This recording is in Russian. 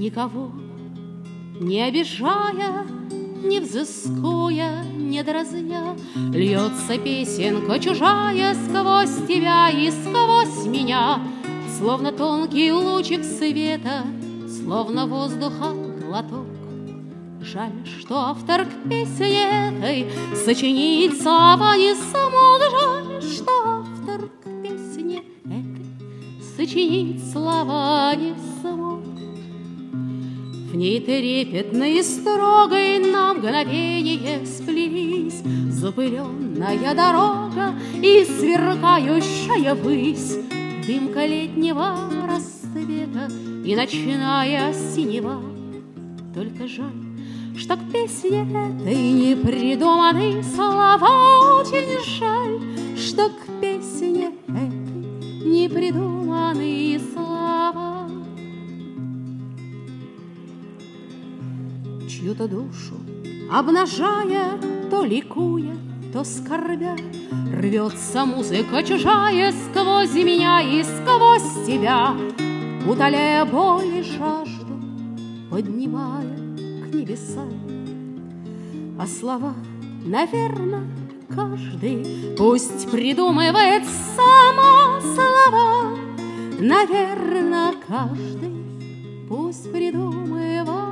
Никого не обижая, не взыскуя, не дразня, льется песенка чужая сквозь тебя и сквозь меня, словно тонкий лучик света, словно воздуха глоток. Жаль, что автор к песне этой сочинить слова не смог. Жаль, что автор к песне этой сочинить слова не смог. В ней трепетной и строгой на мгновение сплелись запыленная дорога и сверкающая высь, дымка летнего рассвета и ночная синева. Только жаль, что к песне этой не придуманы слова. Очень жаль, что к песне этой не придуманы слова. Чью-то душу обнажая, то ликуя, то скорбя, рвется музыка чужая сквозь меня и сквозь тебя, утоляя боль и жажду, поднимая к небесам. А слова, наверно, каждый пусть придумывает сама слова. Наверно, каждый пусть придумывает